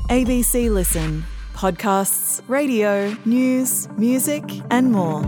ABC Listen. Podcasts, radio, news, music and more.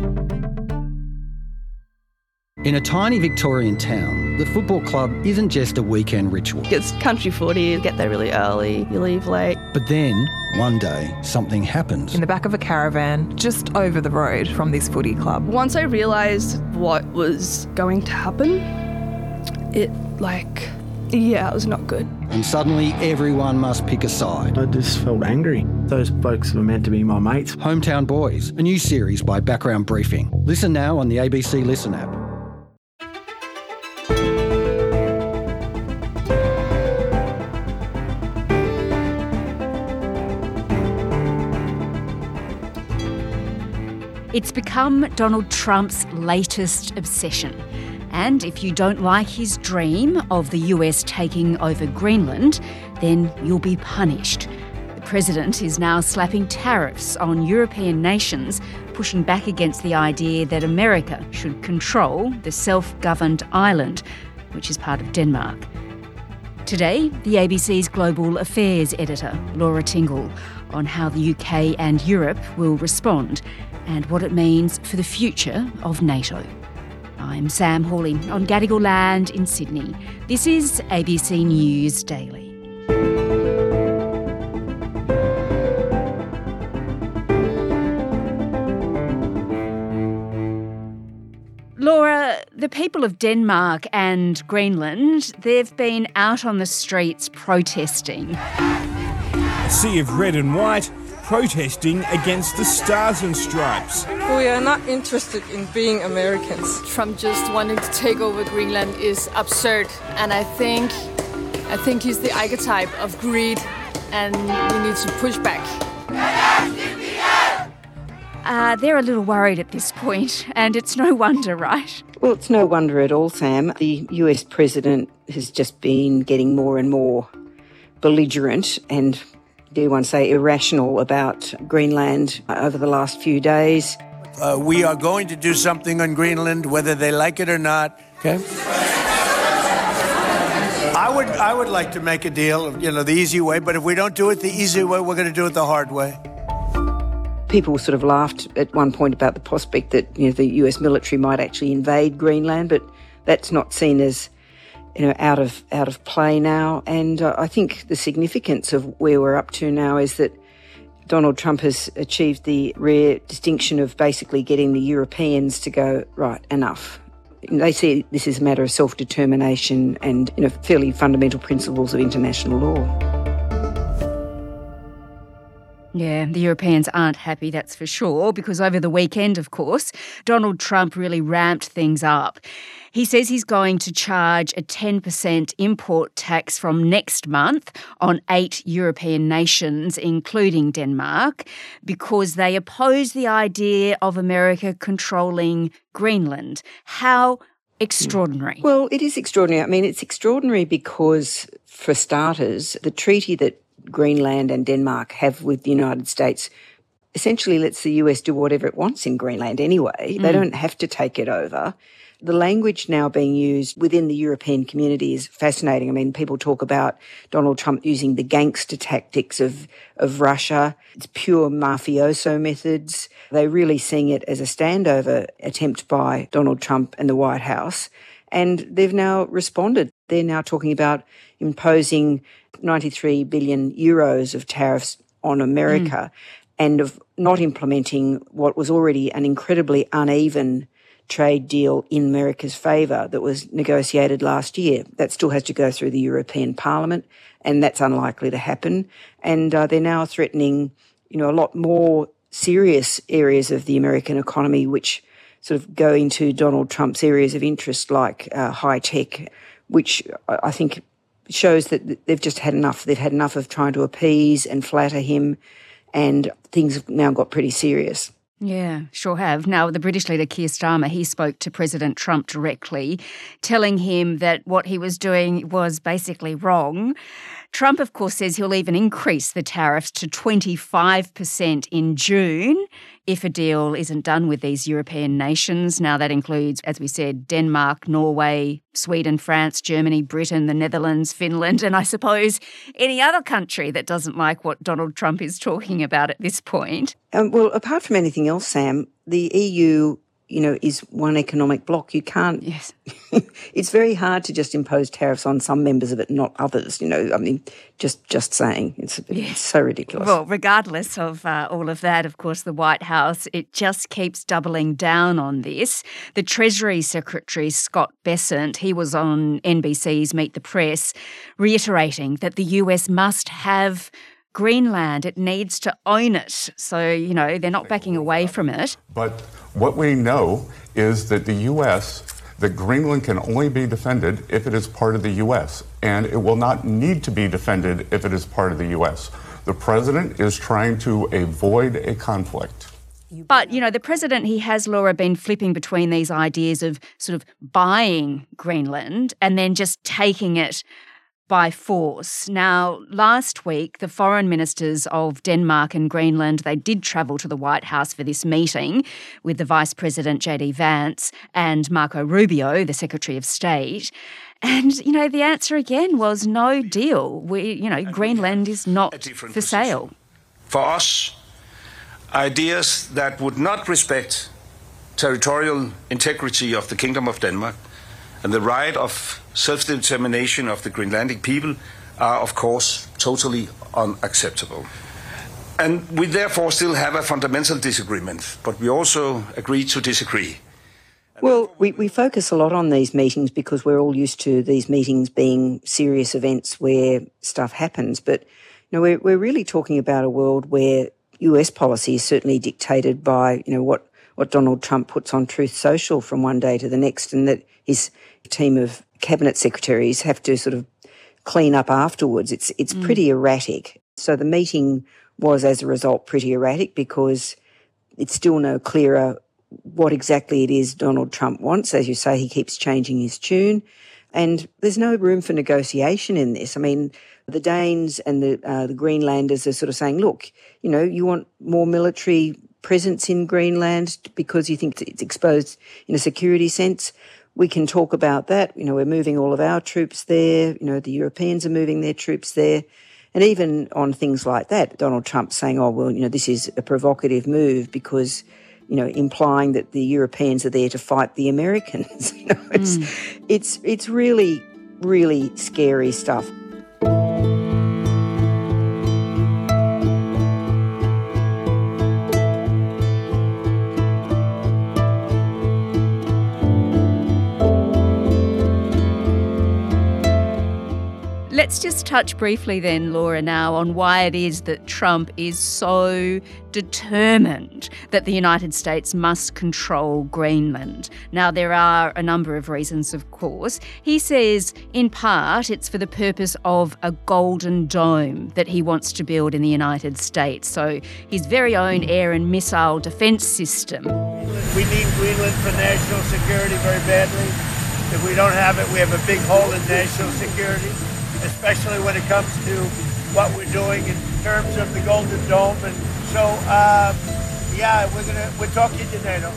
In a tiny Victorian town, the football club isn't just a weekend ritual. It's country footy, you get there really early, you leave late. But then, one day, something happens. In the back of a caravan, just over the road from this footy club. Once I realised what was going to happen, it was not good. And suddenly, everyone must pick a side. I just felt angry. Those folks were meant to be my mates. Hometown Boys, a new series by Background Briefing. Listen now on the ABC Listen app. It's become Donald Trump's latest obsession. And if you don't like his dream of the US taking over Greenland, then you'll be punished. The president is now slapping tariffs on European nations, pushing back against the idea that America should control the self-governed island, which is part of Denmark. Today, the ABC's Global Affairs editor, Laura Tingle, on how the UK and Europe will respond and what it means for the future of NATO. I'm Sam Hawley on Gadigal Land in Sydney. This is ABC News Daily. Laura, the people of Denmark and Greenland, they've been out on the streets protesting. A sea of red and white, protesting against the Stars and Stripes. We are not interested in being Americans. Trump just wanting to take over Greenland is absurd, and I think he's the archetype of greed, and we need to push back. They're a little worried at this point, and it's no wonder, right? Well, it's no wonder at all, Sam. The US president has just been getting more and more belligerent and, do one say, irrational about Greenland over the last few days. We are going to do something on Greenland, whether they like it or not. Okay. I would like to make a deal, the easy way. But if we don't do it the easy way, we're going to do it the hard way. People sort of laughed at one point about the prospect that the US military might actually invade Greenland, but that's not seen as out of play now. And I think the significance of where we're up to now is that Donald Trump has achieved the rare distinction of basically getting the Europeans to go, right, enough. They see this is a matter of self-determination and fairly fundamental principles of international law. Yeah, the Europeans aren't happy, that's for sure, because over the weekend, of course, Donald Trump really ramped things up. He says he's going to charge a 10% import tax from next month on 8 European nations, including Denmark, because they oppose the idea of America controlling Greenland. How extraordinary. Well, it is extraordinary. I mean, it's extraordinary because, for starters, the treaty that Greenland and Denmark have with the United States essentially lets the US do whatever it wants in Greenland anyway. They don't have to take it over. The language now being used within the European community is fascinating. I mean, people talk about Donald Trump using the gangster tactics of Russia. It's pure mafioso methods. They're really seeing it as a standover attempt by Donald Trump and the White House. And they've now responded. They're now talking about imposing 93 billion euros of tariffs on America and of not implementing what was already an incredibly uneven trade deal in America's favour that was negotiated last year. That still has to go through the European Parliament, and that's unlikely to happen. And they're now threatening, a lot more serious areas of the American economy which sort of go into Donald Trump's areas of interest, like high tech, which I think shows that they've just had enough. They've had enough of trying to appease and flatter him, and things have now got pretty serious. Yeah, sure have. Now, the British leader Keir Starmer, he spoke to President Trump directly, telling him that what he was doing was basically wrong. Trump, of course, says he'll even increase the tariffs to 25% in June if a deal isn't done with these European nations. Now, that includes, as we said, Denmark, Norway, Sweden, France, Germany, Britain, the Netherlands, Finland, and I suppose any other country that doesn't like what Donald Trump is talking about at this point. Well, apart from anything else, Sam, the EU, is one economic bloc. You can't... Yes. It's very hard to just impose tariffs on some members of it, not others, just saying. It's so ridiculous. Well, regardless of all of that, of course, the White House, it just keeps doubling down on this. The Treasury Secretary, Scott Bessent, he was on NBC's Meet the Press, reiterating that the US must have Greenland. It needs to own it. So, they're not backing away from it. But what we know is that that Greenland can only be defended if it is part of the U.S., and it will not need to be defended if it is part of the U.S. The president is trying to avoid a conflict. But, the president, he has, Laura, been flipping between these ideas of sort of buying Greenland and then just taking it by force. Now, last week, the foreign ministers of Denmark and Greenland, they did travel to the White House for this meeting with the Vice President J.D. Vance and Marco Rubio, the Secretary of State. And, the answer again was no deal. Greenland is not for sale. For us, ideas that would not respect territorial integrity of the Kingdom of Denmark and the right of self-determination of the Greenlandic people are, of course, totally unacceptable. And we therefore still have a fundamental disagreement, but we also agree to disagree. Well, we focus a lot on these meetings because we're all used to these meetings being serious events where stuff happens. But, we're really talking about a world where US policy is certainly dictated by, what Donald Trump puts on Truth Social from one day to the next, and that his team of cabinet secretaries have to sort of clean up afterwards. It's pretty erratic. So the meeting was, as a result, pretty erratic because it's still no clearer what exactly it is Donald Trump wants. As you say, he keeps changing his tune. And there's no room for negotiation in this. I mean, the Danes and the Greenlanders are sort of saying, look, you want more military presence in Greenland because you think it's exposed in a security sense. We can talk about that. We're moving all of our troops there. The Europeans are moving their troops there. And even on things like that, Donald Trump saying, this is a provocative move because, implying that the Europeans are there to fight the Americans. It's really, really scary stuff. Let's just touch briefly then, Laura, now on why it is that Trump is so determined that the United States must control Greenland. Now, there are a number of reasons, of course. He says, in part, it's for the purpose of a golden dome that he wants to build in the United States. So his very own air and missile defence system. We need Greenland for national security very badly. If we don't have it, we have a big hole in national security, especially when it comes to what we're doing in terms of the Golden Dome. And so, we're talking to NATO.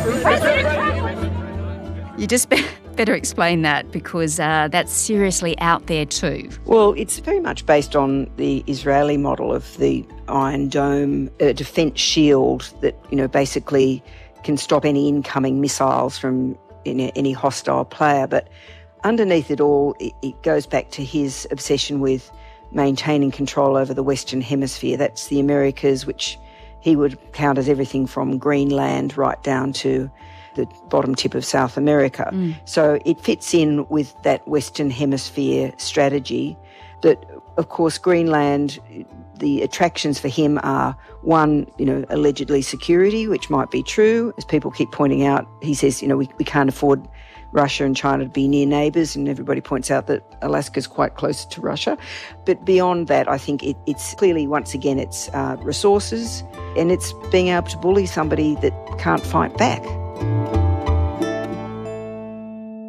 You just better explain that because that's seriously out there too. Well, it's very much based on the Israeli model of the Iron Dome defence shield that, basically can stop any incoming missiles from any hostile player. But underneath it all, it goes back to his obsession with maintaining control over the Western Hemisphere. That's the Americas, which he would count as everything from Greenland right down to the bottom tip of South America. So it fits in with that Western Hemisphere strategy. But, of course, Greenland, the attractions for him are, one, allegedly security, which might be true. As people keep pointing out, he says, we can't afford Russia and China to be near neighbours, and everybody points out that Alaska's quite close to Russia. But beyond that, I think it's clearly, once again, it's resources, and it's being able to bully somebody that can't fight back.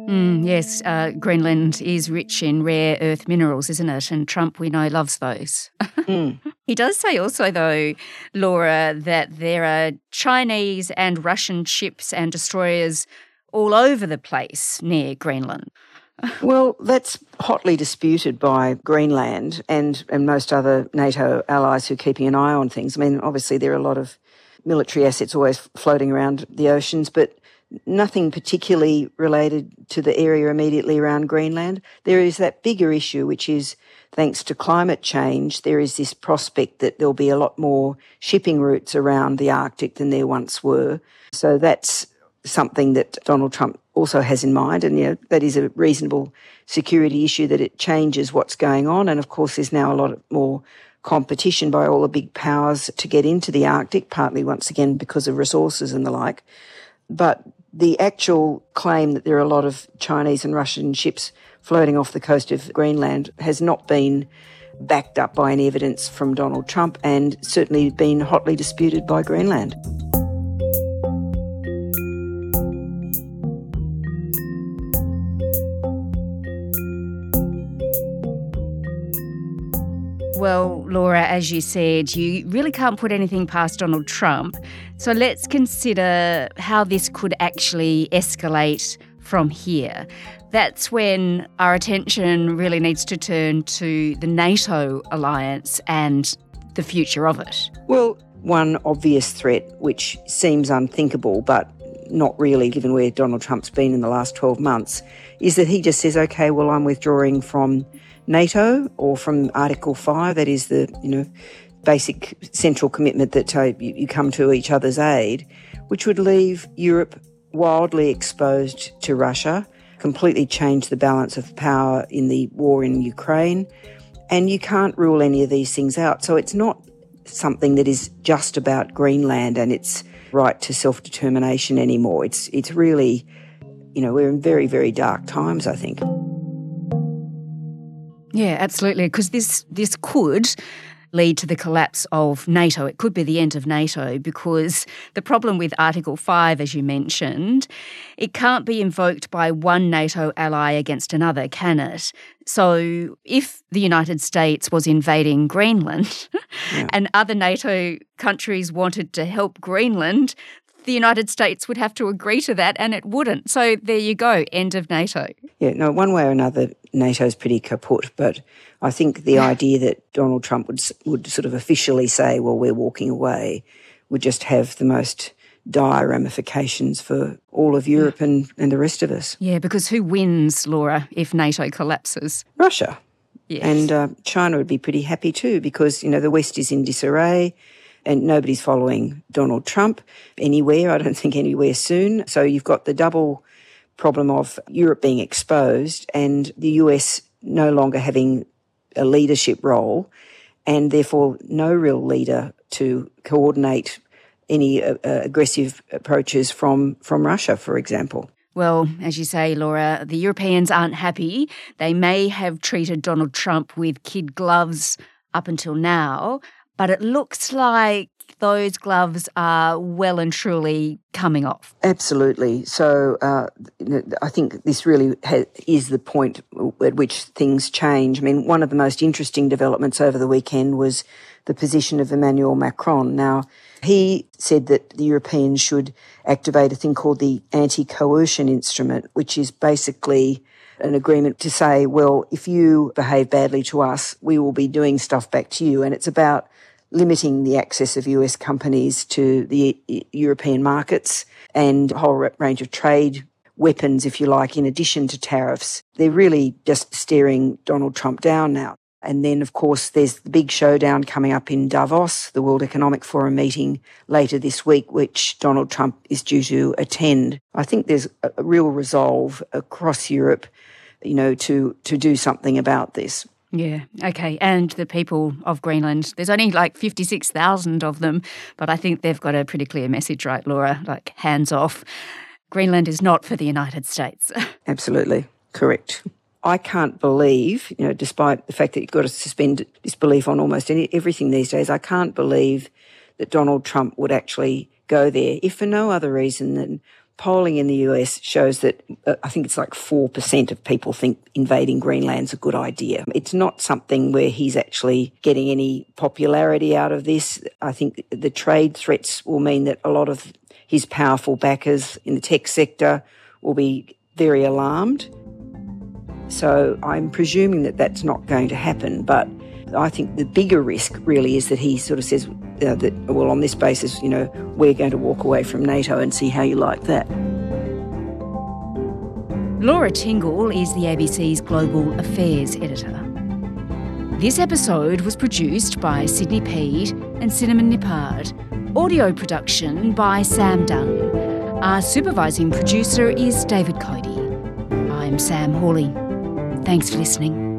Yes, Greenland is rich in rare earth minerals, isn't it? And Trump, we know, loves those. He does say also, though, Laura, that there are Chinese and Russian ships and destroyers all over the place near Greenland. Well, that's hotly disputed by Greenland and most other NATO allies who are keeping an eye on things. I mean, obviously there are a lot of military assets always floating around the oceans, but nothing particularly related to the area immediately around Greenland. There is that bigger issue, which is, thanks to climate change, there is this prospect that there'll be a lot more shipping routes around the Arctic than there once were. So that's something that Donald Trump also has in mind, and that is a reasonable security issue, that it changes what's going on. And of course there's now a lot more competition by all the big powers to get into the Arctic, partly once again because of resources and the like. But the actual claim that there are a lot of Chinese and Russian ships floating off the coast of Greenland has not been backed up by any evidence from Donald Trump, and certainly been hotly disputed by Greenland. Well, Laura, as you said, you really can't put anything past Donald Trump. So let's consider how this could actually escalate from here. That's when our attention really needs to turn to the NATO alliance and the future of it. Well, one obvious threat, which seems unthinkable, but not really given where Donald Trump's been in the last 12 months, is that he just says, OK, well, I'm withdrawing from NATO or from Article 5, that is the basic central commitment that you come to each other's aid, which would leave Europe wildly exposed to Russia, completely change the balance of power in the war in Ukraine, and you can't rule any of these things out. So it's not something that is just about Greenland and its right to self-determination anymore. It's really, we're in very, very dark times, I think. Yeah, absolutely, because this could lead to the collapse of NATO. It could be the end of NATO, because the problem with Article 5, as you mentioned, it can't be invoked by one NATO ally against another, can it? So if the United States was invading Greenland and other NATO countries wanted to help Greenland, the United States would have to agree to that, and it wouldn't. So there you go, end of NATO. Yeah, no, one way or another, NATO's pretty kaput, but I think the idea that Donald Trump would sort of officially say, well, we're walking away, would just have the most dire ramifications for all of Europe and the rest of us. Yeah, because who wins, Laura, if NATO collapses? Russia. Yes. And China would be pretty happy too, because, the West is in disarray and nobody's following Donald Trump anywhere, I don't think anywhere soon. So you've got the double problem of Europe being exposed and the US no longer having a leadership role, and therefore no real leader to coordinate any aggressive approaches from Russia, for example. Well, as you say, Laura, the Europeans aren't happy. They may have treated Donald Trump with kid gloves up until now, but it looks like those gloves are well and truly coming off. Absolutely. So I think this really is the point at which things change. I mean, one of the most interesting developments over the weekend was the position of Emmanuel Macron. Now, he said that the Europeans should activate a thing called the anti-coercion instrument, which is basically an agreement to say, well, if you behave badly to us, we will be doing stuff back to you. And it's about limiting the access of US companies to the European markets and a whole range of trade weapons, if you like, in addition to tariffs. They're really just staring Donald Trump down now. And then, of course, there's the big showdown coming up in Davos, the World Economic Forum meeting later this week, which Donald Trump is due to attend. I think there's a real resolve across Europe, to do something about this. Yeah, okay. And the people of Greenland, there's only like 56,000 of them, but I think they've got a pretty clear message, right, Laura? Like, hands off. Greenland is not for the United States. Absolutely. Correct. I can't believe, despite the fact that you've got to suspend disbelief on almost everything these days, I can't believe that Donald Trump would actually go there, if for no other reason than polling in the US shows that I think it's like 4% of people think invading Greenland's a good idea. It's not something where he's actually getting any popularity out of this. I think the trade threats will mean that a lot of his powerful backers in the tech sector will be very alarmed. So I'm presuming that that's not going to happen, but I think the bigger risk really is that he sort of says that, well, on this basis, we're going to walk away from NATO and see how you like that. Laura Tingle is the ABC's Global Affairs editor. This episode was produced by Sydney Peed and Cinnamon Nippard. Audio production by Sam Dunn. Our supervising producer is David Cody. I'm Sam Hawley. Thanks for listening.